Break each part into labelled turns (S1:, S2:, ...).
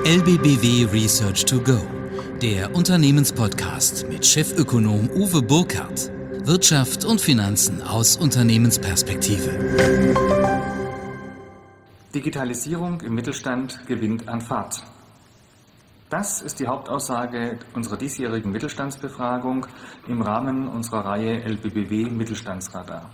S1: LBBW Research to Go, der Unternehmenspodcast mit Chefökonom Uwe Burkhardt. Wirtschaft und Finanzen aus Unternehmensperspektive.
S2: Digitalisierung im Mittelstand gewinnt an Fahrt. Das ist die Hauptaussage unserer diesjährigen Mittelstandsbefragung im Rahmen unserer Reihe LBBW Mittelstandsradar.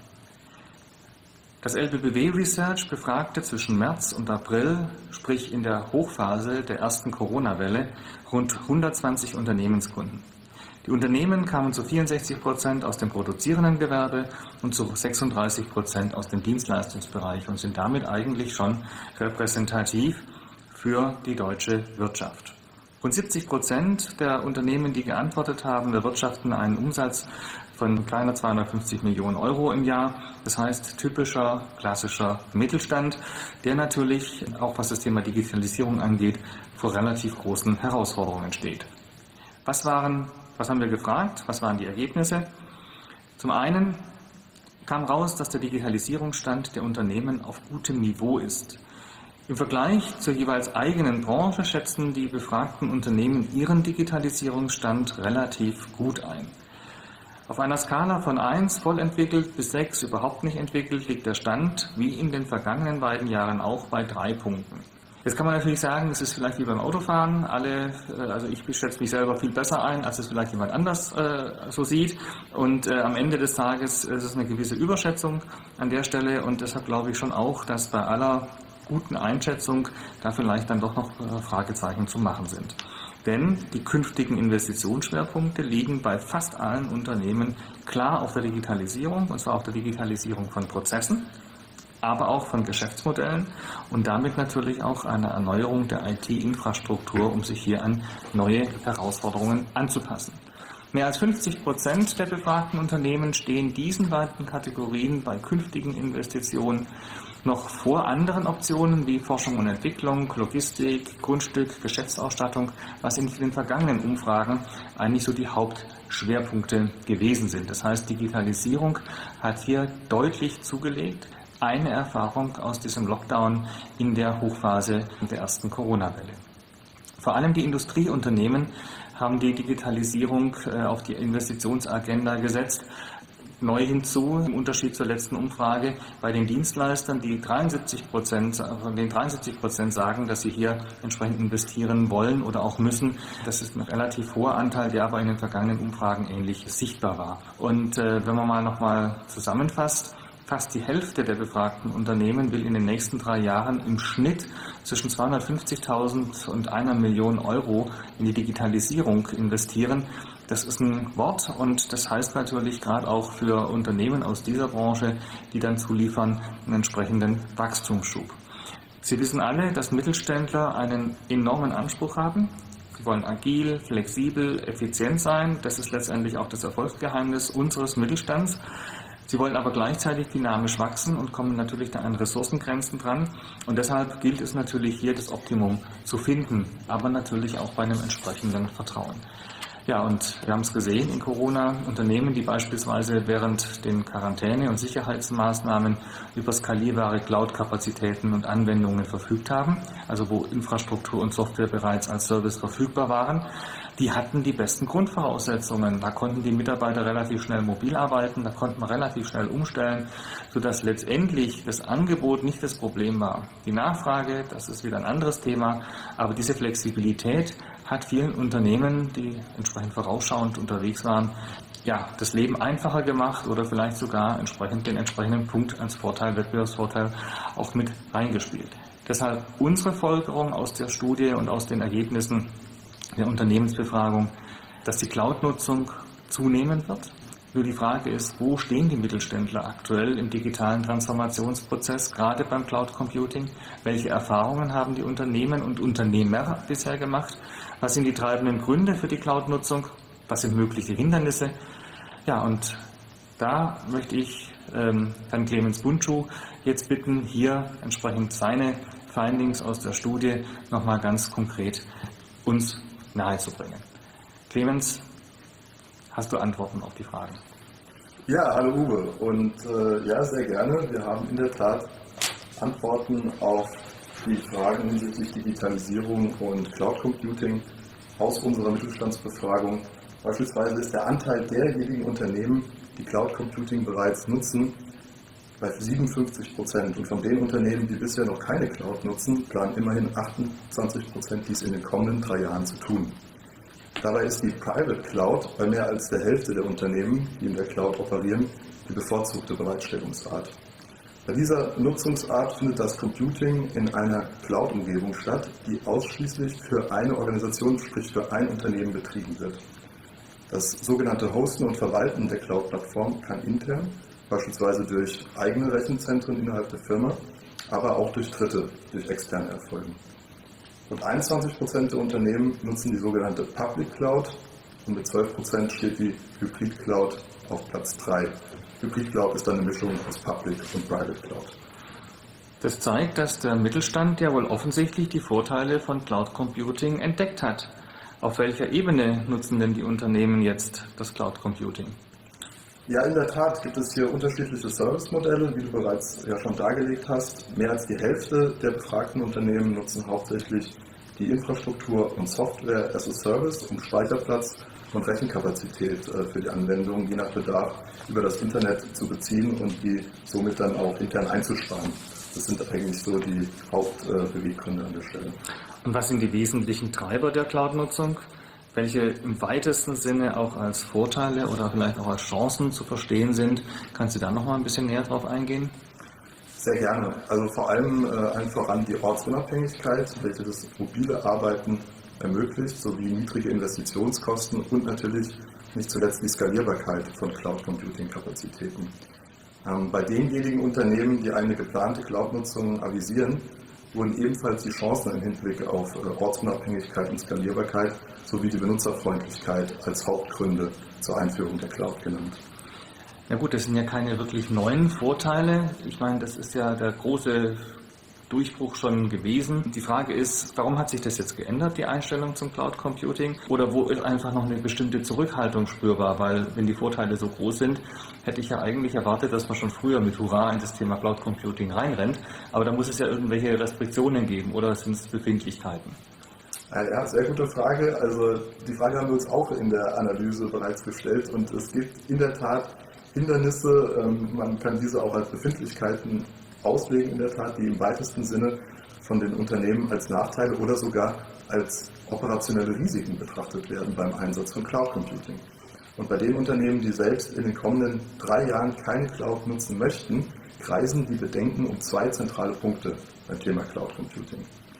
S2: Das LBBW Research befragte zwischen März und April, sprich in der Hochphase der ersten Corona-Welle, rund 120 Unternehmenskunden. Die Unternehmen kamen zu 64% aus dem produzierenden Gewerbe und zu 36% aus dem Dienstleistungsbereich und sind damit eigentlich schon repräsentativ für die deutsche Wirtschaft. Rund 70% der Unternehmen, die geantwortet haben, erwirtschaften einen Umsatz von kleiner 250 Millionen Euro im Jahr. Das heißt typischer, klassischer Mittelstand, der natürlich, auch was das Thema Digitalisierung angeht, vor relativ großen Herausforderungen steht. Was haben wir gefragt? Was waren die Ergebnisse? Zum einen kam raus, dass der Digitalisierungsstand der Unternehmen auf gutem Niveau ist. Im Vergleich zur jeweils eigenen Branche schätzen die befragten Unternehmen ihren Digitalisierungsstand relativ gut ein. Auf einer Skala von 1 voll entwickelt bis 6 überhaupt nicht entwickelt liegt der Stand, wie in den vergangenen beiden Jahren auch, bei 3 Punkten. Jetzt kann man natürlich sagen, es ist vielleicht wie beim Autofahren. Also ich schätze mich selber viel besser ein, als es vielleicht jemand anders so sieht. Und am Ende des Tages ist es eine gewisse Überschätzung an der Stelle. Und deshalb glaube ich schon auch, dass bei aller guten Einschätzung da vielleicht dann doch noch Fragezeichen zu machen sind. Denn die künftigen Investitionsschwerpunkte liegen bei fast allen Unternehmen klar auf der Digitalisierung, und zwar auf der Digitalisierung von Prozessen, aber auch von Geschäftsmodellen und damit natürlich auch einer Erneuerung der IT-Infrastruktur, um sich hier an neue Herausforderungen anzupassen. Mehr als 50% der befragten Unternehmen stehen diesen beiden Kategorien bei künftigen Investitionen noch vor anderen Optionen wie Forschung und Entwicklung, Logistik, Grundstück, Geschäftsausstattung, was in den vergangenen Umfragen eigentlich so die Hauptschwerpunkte gewesen sind. Das heißt, Digitalisierung hat hier deutlich zugelegt. Eine Erfahrung aus diesem Lockdown in der Hochphase der ersten Corona-Welle. Vor allem die Industrieunternehmen haben die Digitalisierung auf die Investitionsagenda gesetzt. Neu hinzu, im Unterschied zur letzten Umfrage, bei den Dienstleistern, die 73% sagen, dass sie hier entsprechend investieren wollen oder auch müssen. Das ist ein relativ hoher Anteil, der aber in den vergangenen Umfragen ähnlich sichtbar war. Und wenn man mal nochmal zusammenfasst, fast die Hälfte der befragten Unternehmen will in den nächsten 3 Jahren im Schnitt zwischen 250.000 und 1 Million Euro in die Digitalisierung investieren. Das ist ein Wort und das heißt natürlich gerade auch für Unternehmen aus dieser Branche, die dann zuliefern, einen entsprechenden Wachstumsschub. Sie wissen alle, dass Mittelständler einen enormen Anspruch haben. Sie wollen agil, flexibel, effizient sein. Das ist letztendlich auch das Erfolgsgeheimnis unseres Mittelstands. Sie wollen aber gleichzeitig dynamisch wachsen und kommen natürlich da an Ressourcengrenzen dran. Und deshalb gilt es natürlich hier, das Optimum zu finden, aber natürlich auch bei einem entsprechenden Vertrauen. Ja, und wir haben es gesehen in Corona, Unternehmen, die beispielsweise während den Quarantäne- und Sicherheitsmaßnahmen über skalierbare Cloud-Kapazitäten und Anwendungen verfügt haben, also wo Infrastruktur und Software bereits als Service verfügbar waren, die hatten die besten Grundvoraussetzungen. Da konnten die Mitarbeiter relativ schnell mobil arbeiten, da konnte man relativ schnell umstellen, sodass letztendlich das Angebot nicht das Problem war. Die Nachfrage, das ist wieder ein anderes Thema, aber diese Flexibilität hat vielen Unternehmen, die entsprechend vorausschauend unterwegs waren, ja, das Leben einfacher gemacht oder vielleicht sogar den entsprechenden Punkt als Vorteil, Wettbewerbsvorteil auch mit reingespielt. Deshalb unsere Folgerung aus der Studie und aus den Ergebnissen der Unternehmensbefragung, dass die Cloud-Nutzung zunehmen wird. Nur die Frage ist, wo stehen die Mittelständler aktuell im digitalen Transformationsprozess, gerade beim Cloud Computing? Welche Erfahrungen haben die Unternehmen und Unternehmer bisher gemacht? Was sind die treibenden Gründe für die Cloud-Nutzung? Was sind mögliche Hindernisse? Ja, und da möchte ich Herrn Clemens Bundschuh jetzt bitten, hier entsprechend seine Findings aus der Studie nochmal ganz konkret uns nahezubringen. Clemens, hast du Antworten auf die Fragen?
S3: Ja, hallo Uwe. Und ja, sehr gerne. Wir haben in der Tat Antworten auf die Fragen hinsichtlich Digitalisierung und Cloud Computing aus unserer Mittelstandsbefragung. Beispielsweise ist der Anteil derjenigen Unternehmen, die Cloud Computing bereits nutzen, bei 57%. Und von den Unternehmen, die bisher noch keine Cloud nutzen, planen immerhin 28%, dies in den kommenden 3 Jahren zu tun. Dabei ist die Private Cloud bei mehr als der Hälfte der Unternehmen, die in der Cloud operieren, die bevorzugte Bereitstellungsart. Bei dieser Nutzungsart findet das Computing in einer Cloud-Umgebung statt, die ausschließlich für eine Organisation, sprich für ein Unternehmen betrieben wird. Das sogenannte Hosten und Verwalten der Cloud-Plattform kann intern, beispielsweise durch eigene Rechenzentren innerhalb der Firma, aber auch durch Dritte, durch externe erfolgen. Rund 21% der Unternehmen nutzen die sogenannte Public Cloud und mit 12% steht die Hybrid Cloud auf Platz 3. Hybrid Cloud ist dann eine Mischung aus Public und Private Cloud.
S2: Das zeigt, dass der Mittelstand ja wohl offensichtlich die Vorteile von Cloud Computing entdeckt hat. Auf welcher Ebene nutzen denn die Unternehmen jetzt das Cloud Computing?
S3: Ja, in der Tat gibt es hier unterschiedliche Servicemodelle, wie du bereits ja schon dargelegt hast. Mehr als die Hälfte der befragten Unternehmen nutzen hauptsächlich die Infrastruktur und Software as a Service, um Speicherplatz und Rechenkapazität für die Anwendung je nach Bedarf über das Internet zu beziehen und die somit dann auch intern einzusparen. Das sind eigentlich so die Hauptbeweggründe an der Stelle.
S2: Und was sind die wesentlichen Treiber der Cloud-Nutzung? Welche im weitesten Sinne auch als Vorteile oder vielleicht auch als Chancen zu verstehen sind? Kannst du da noch mal ein bisschen näher drauf eingehen?
S3: Sehr gerne. Also vor allem allen voran die Ortsunabhängigkeit, welche das mobile Arbeiten ermöglicht, sowie niedrige Investitionskosten und natürlich nicht zuletzt die Skalierbarkeit von Cloud-Computing-Kapazitäten. Bei denjenigen Unternehmen, die eine geplante Cloud-Nutzung avisieren, wurden ebenfalls die Chancen im Hinblick auf Ortsunabhängigkeit und Skalierbarkeit sowie die Benutzerfreundlichkeit als Hauptgründe zur Einführung der Cloud genannt.
S2: Ja gut, das sind ja keine wirklich neuen Vorteile. Ich meine, das ist ja der große Durchbruch schon gewesen. Die Frage ist, warum hat sich das jetzt geändert, die Einstellung zum Cloud Computing? Oder wo ist einfach noch eine bestimmte Zurückhaltung spürbar? Weil wenn die Vorteile so groß sind, hätte ich ja eigentlich erwartet, dass man schon früher mit Hurra in das Thema Cloud Computing reinrennt. Aber da muss es ja irgendwelche Restriktionen geben oder sind es Befindlichkeiten?
S3: Ja, sehr gute Frage. Also die Frage haben wir uns auch in der Analyse bereits gestellt und es gibt in der Tat Hindernisse, man kann diese auch als Befindlichkeiten auslegen in der Tat, die im weitesten Sinne von den Unternehmen als Nachteile oder sogar als operationelle Risiken betrachtet werden beim Einsatz von Cloud Computing. Und bei den Unternehmen, die selbst in den kommenden 3 Jahren keine Cloud nutzen möchten, kreisen die Bedenken um 2 zentrale Punkte beim Thema Cloud Computing.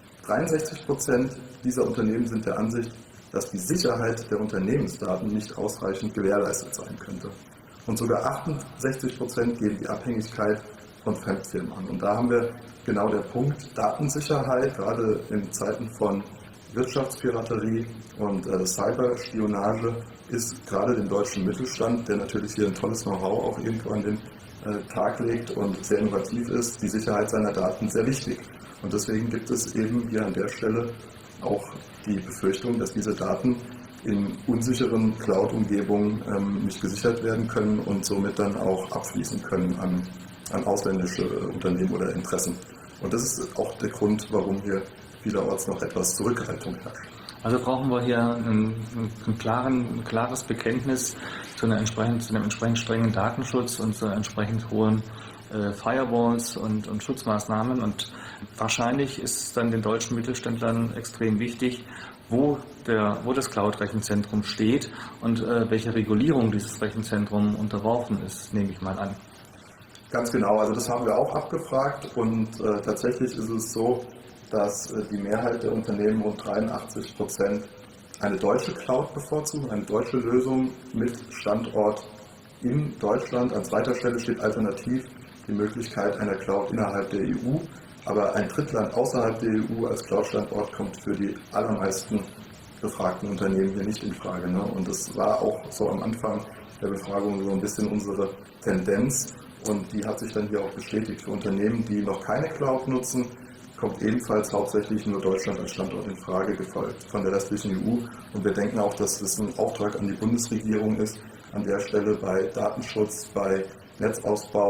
S3: 63% dieser Unternehmen sind der Ansicht, dass die Sicherheit der Unternehmensdaten nicht ausreichend gewährleistet sein könnte. Und sogar 68% geben die Abhängigkeit von Fremdfirmen an. Und da haben wir genau der Punkt Datensicherheit, gerade in Zeiten von Wirtschaftspiraterie und Cyberspionage ist gerade dem deutschen Mittelstand, der natürlich hier ein tolles Know-how auch irgendwo an den Tag legt und sehr innovativ ist, die Sicherheit seiner Daten sehr wichtig. Und deswegen gibt es eben hier an der Stelle auch die Befürchtung, dass diese Daten in unsicheren Cloud-Umgebungen nicht gesichert werden können und somit dann auch abfließen können an ausländische Unternehmen oder Interessen. Und das ist auch der Grund, warum hier vielerorts noch etwas Zurückhaltung herrscht.
S2: Also brauchen wir hier ein klares Bekenntnis zu einem entsprechend strengen Datenschutz und zu entsprechend hohen Firewalls und Schutzmaßnahmen. Und wahrscheinlich ist es dann den deutschen Mittelständlern extrem wichtig, wo das Cloud-Rechenzentrum steht und welche Regulierung dieses Rechenzentrum unterworfen ist, nehme ich mal an.
S3: Ganz genau, also das haben wir auch abgefragt und tatsächlich ist es so, dass die Mehrheit der Unternehmen, rund 83%, eine deutsche Cloud bevorzugen, eine deutsche Lösung mit Standort in Deutschland. An zweiter Stelle steht alternativ die Möglichkeit einer Cloud innerhalb der EU, aber ein Drittland außerhalb der EU als Cloud-Standort kommt für die allermeisten befragten Unternehmen hier nicht in Frage. Ne? Und das war auch so am Anfang der Befragung so ein bisschen unsere Tendenz und die hat sich dann hier auch bestätigt. Für Unternehmen, die noch keine Cloud nutzen, kommt ebenfalls hauptsächlich nur Deutschland als Standort in Frage, gefolgt von der restlichen EU. Und wir denken auch, dass es ein Auftrag an die Bundesregierung ist, an der Stelle bei Datenschutz, bei Netzausbau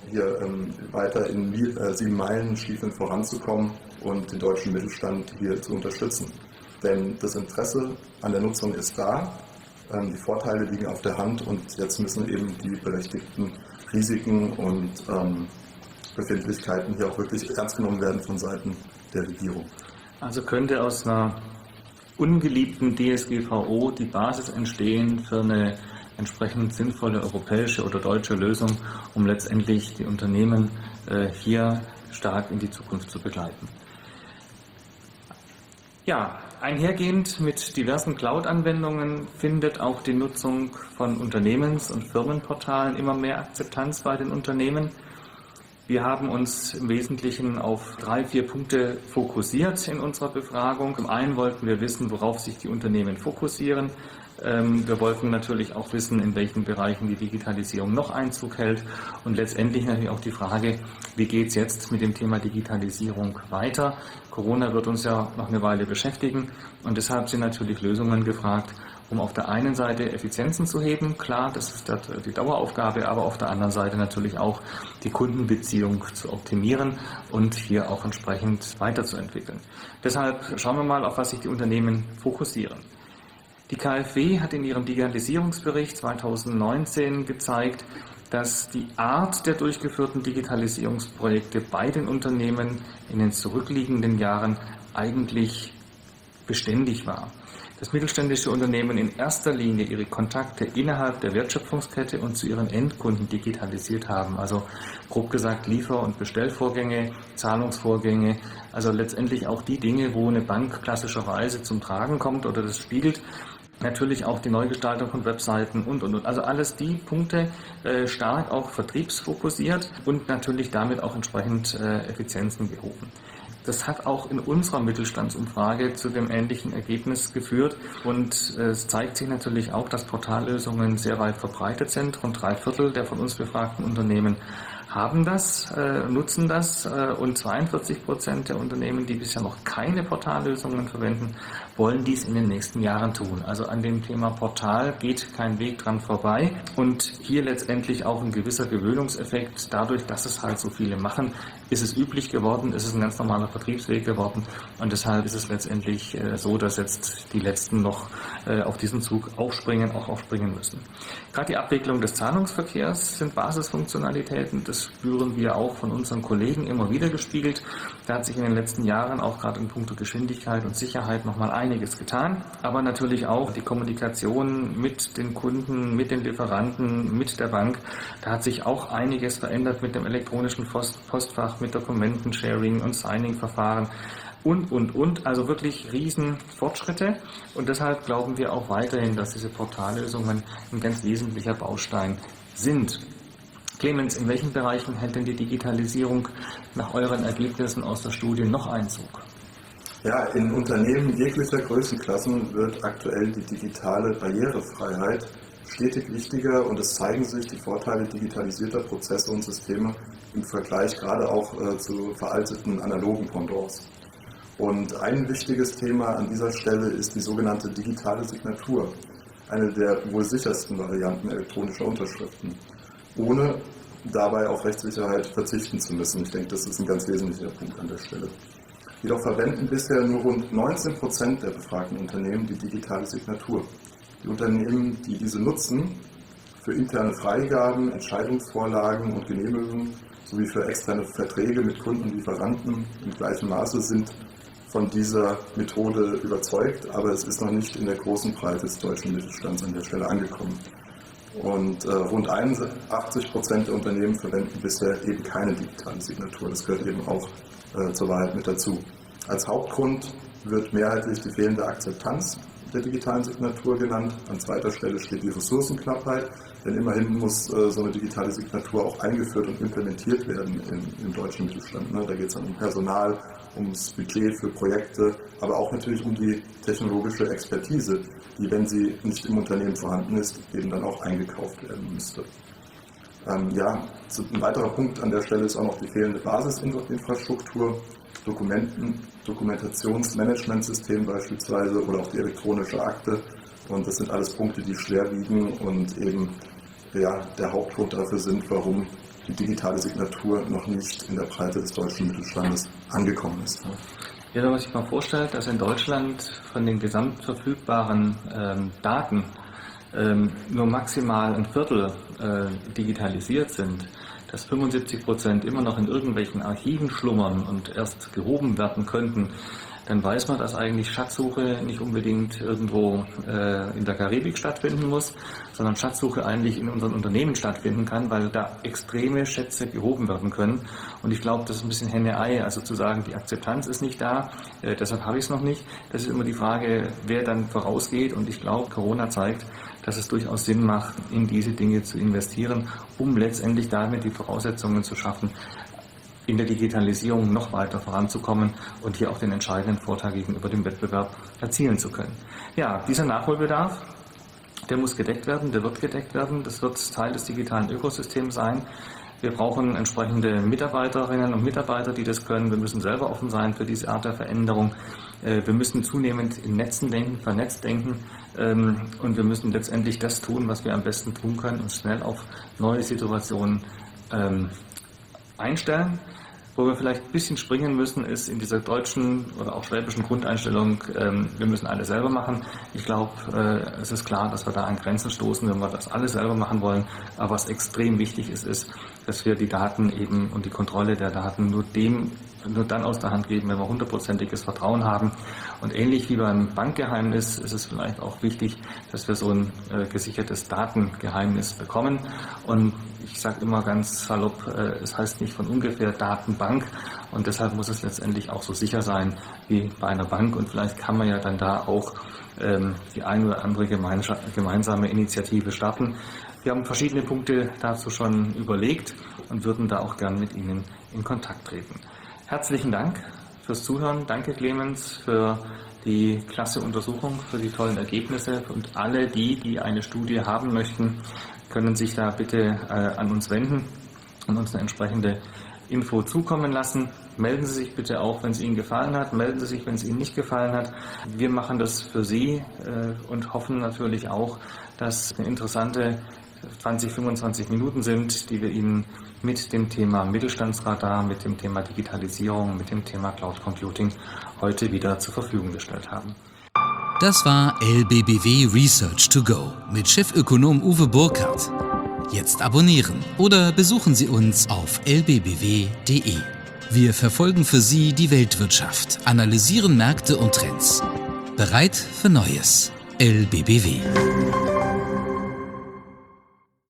S3: hier weiter in 7 Meilenstiefeln voranzukommen und den deutschen Mittelstand hier zu unterstützen. Denn das Interesse an der Nutzung ist da, die Vorteile liegen auf der Hand und jetzt müssen eben die berechtigten Risiken und Befindlichkeiten hier auch wirklich ernst genommen werden von Seiten der Regierung.
S2: Also könnte aus einer ungeliebten DSGVO die Basis entstehen für eine entsprechend sinnvolle europäische oder deutsche Lösung, um letztendlich die Unternehmen hier stark in die Zukunft zu begleiten. Ja, einhergehend mit diversen Cloud-Anwendungen findet auch die Nutzung von Unternehmens- und Firmenportalen immer mehr Akzeptanz bei den Unternehmen. Wir haben uns im Wesentlichen auf 3-4 Punkte fokussiert in unserer Befragung. Zum einen wollten wir wissen, worauf sich die Unternehmen fokussieren. Wir wollten natürlich auch wissen, in welchen Bereichen die Digitalisierung noch Einzug hält und letztendlich natürlich auch die Frage, wie geht es jetzt mit dem Thema Digitalisierung weiter? Corona wird uns ja noch eine Weile beschäftigen und deshalb sind natürlich Lösungen gefragt, um auf der einen Seite Effizienzen zu heben, klar, das ist die Daueraufgabe, aber auf der anderen Seite natürlich auch die Kundenbeziehung zu optimieren und hier auch entsprechend weiterzuentwickeln. Deshalb schauen wir mal, auf was sich die Unternehmen fokussieren. Die KfW hat in ihrem Digitalisierungsbericht 2019 gezeigt, dass die Art der durchgeführten Digitalisierungsprojekte bei den Unternehmen in den zurückliegenden Jahren eigentlich beständig war. Dass mittelständische Unternehmen in erster Linie ihre Kontakte innerhalb der Wertschöpfungskette und zu ihren Endkunden digitalisiert haben. Also grob gesagt Liefer- und Bestellvorgänge, Zahlungsvorgänge, also letztendlich auch die Dinge, wo eine Bank klassischerweise zum Tragen kommt oder das spiegelt. Natürlich auch die Neugestaltung von Webseiten und. Also alles die Punkte stark auch vertriebsfokussiert und natürlich damit auch entsprechend Effizienzen gehoben. Das hat auch in unserer Mittelstandsumfrage zu dem ähnlichen Ergebnis geführt und es zeigt sich natürlich auch, dass Portallösungen sehr weit verbreitet sind. Rund 3/4 der von uns befragten Unternehmen haben das, nutzen das und 42% der Unternehmen, die bisher noch keine Portallösungen verwenden, wollen dies in den nächsten Jahren tun. Also an dem Thema Portal geht kein Weg dran vorbei und hier letztendlich auch ein gewisser Gewöhnungseffekt. Dadurch, dass es halt so viele machen, ist es üblich geworden, ist es ein ganz normaler Vertriebsweg geworden und deshalb ist es letztendlich so, dass jetzt die Letzten noch auf diesen Zug aufspringen müssen. Gerade die Abwicklung des Zahlungsverkehrs sind Basisfunktionalitäten, das spüren wir auch von unseren Kollegen immer wieder gespiegelt. Da hat sich in den letzten Jahren auch gerade in puncto Geschwindigkeit und Sicherheit nochmal einiges getan, aber natürlich auch die Kommunikation mit den Kunden, mit den Lieferanten, mit der Bank. Da hat sich auch einiges verändert mit dem elektronischen Postfach, mit Dokumenten-Sharing und Signing-Verfahren und. Also wirklich riesen Fortschritte und deshalb glauben wir auch weiterhin, dass diese Portallösungen ein ganz wesentlicher Baustein sind. Clemens, in welchen Bereichen hält denn die Digitalisierung nach euren Ergebnissen aus der Studie noch Einzug?
S3: Ja, in Unternehmen jeglicher Größenklassen wird aktuell die digitale Barrierefreiheit stetig wichtiger und es zeigen sich die Vorteile digitalisierter Prozesse und Systeme im Vergleich gerade auch zu veralteten analogen Pendants. Und ein wichtiges Thema an dieser Stelle ist die sogenannte digitale Signatur, eine der wohl sichersten Varianten elektronischer Unterschriften, ohne dabei auf Rechtssicherheit verzichten zu müssen. Ich denke, das ist ein ganz wesentlicher Punkt an der Stelle. Jedoch verwenden bisher nur rund 19% der befragten Unternehmen die digitale Signatur. Die Unternehmen, die diese nutzen, für interne Freigaben, Entscheidungsvorlagen und Genehmigungen sowie für externe Verträge mit Kunden und Lieferanten im gleichen Maße sind von dieser Methode überzeugt, aber es ist noch nicht in der großen Breite des deutschen Mittelstands an der Stelle angekommen. Und rund 81% der Unternehmen verwenden bisher eben keine digitale Signatur. Das gehört eben auch zur Wahrheit mit dazu. Als Hauptgrund wird mehrheitlich die fehlende Akzeptanz der digitalen Signatur genannt. An zweiter Stelle steht die Ressourcenknappheit, denn immerhin muss so eine digitale Signatur auch eingeführt und implementiert werden im deutschen Mittelstand. Da geht es dann um Personal, ums Budget für Projekte, aber auch natürlich um die technologische Expertise, die, wenn sie nicht im Unternehmen vorhanden ist, eben dann auch eingekauft werden müsste. Ein weiterer Punkt an der Stelle ist auch noch die fehlende Basisinfrastruktur, Dokumentationsmanagementsystem beispielsweise oder auch die elektronische Akte. Und das sind alles Punkte, die schwer wiegen und eben der Hauptgrund dafür sind, warum die digitale Signatur noch nicht in der Breite des deutschen Mittelstandes angekommen ist.
S2: Ja, wenn man sich mal vorstellt, dass in Deutschland von den gesamt verfügbaren Daten nur maximal ein Viertel digitalisiert sind, dass 75% immer noch in irgendwelchen Archiven schlummern und erst gehoben werden könnten, dann weiß man, dass eigentlich Schatzsuche nicht unbedingt irgendwo in der Karibik stattfinden muss, sondern Schatzsuche eigentlich in unseren Unternehmen stattfinden kann, weil da extreme Schätze gehoben werden können. Und ich glaube, das ist ein bisschen Henne-Ei, also zu sagen, die Akzeptanz ist nicht da, deshalb habe ich es noch nicht. Das ist immer die Frage, wer dann vorausgeht. Und ich glaube, Corona zeigt, dass es durchaus Sinn macht, in diese Dinge zu investieren, um letztendlich damit die Voraussetzungen zu schaffen, in der Digitalisierung noch weiter voranzukommen und hier auch den entscheidenden Vorteil gegenüber dem Wettbewerb erzielen zu können. Ja, dieser Nachholbedarf, der muss gedeckt werden, der wird gedeckt werden, das wird Teil des digitalen Ökosystems sein. Wir brauchen entsprechende Mitarbeiterinnen und Mitarbeiter, die das können. Wir müssen selber offen sein für diese Art der Veränderung. Wir müssen zunehmend in Netzen denken, vernetzt denken und wir müssen letztendlich das tun, was wir am besten tun können, uns schnell auf neue Situationen einstellen. Wo wir vielleicht ein bisschen springen müssen, ist in dieser deutschen oder auch schwäbischen Grundeinstellung, wir müssen alles selber machen. Ich glaube, es ist klar, dass wir da an Grenzen stoßen, wenn wir das alles selber machen wollen. Aber was extrem wichtig ist, dass wir die Daten eben und die Kontrolle der Daten nur dann aus der Hand geben, wenn wir 100%iges Vertrauen haben. Und ähnlich wie beim Bankgeheimnis ist es vielleicht auch wichtig, dass wir so ein gesichertes Datengeheimnis bekommen. Und ich sage immer ganz salopp, es heißt nicht von ungefähr Datenbank und deshalb muss es letztendlich auch so sicher sein wie bei einer Bank und vielleicht kann man ja dann da auch die ein oder andere gemeinsame Initiative starten. Wir haben verschiedene Punkte dazu schon überlegt und würden da auch gern mit Ihnen in Kontakt treten. Herzlichen Dank fürs Zuhören. Danke Clemens für die klasse Untersuchung, für die tollen Ergebnisse und alle die eine Studie haben möchten, können sich da bitte an uns wenden und uns eine entsprechende Info zukommen lassen. Melden Sie sich bitte auch, wenn es Ihnen gefallen hat. Melden Sie sich, wenn es Ihnen nicht gefallen hat. Wir machen das für Sie und hoffen natürlich auch, dass interessante 20, 25 Minuten sind, die wir Ihnen mit dem Thema Mittelstandsradar, mit dem Thema Digitalisierung, mit dem Thema Cloud Computing heute wieder zur Verfügung gestellt haben.
S1: Das war LBBW Research to Go mit Chefökonom Uwe Burkhardt. Jetzt abonnieren oder besuchen Sie uns auf lbbw.de. Wir verfolgen für Sie die Weltwirtschaft, analysieren Märkte und Trends. Bereit für Neues. LBBW.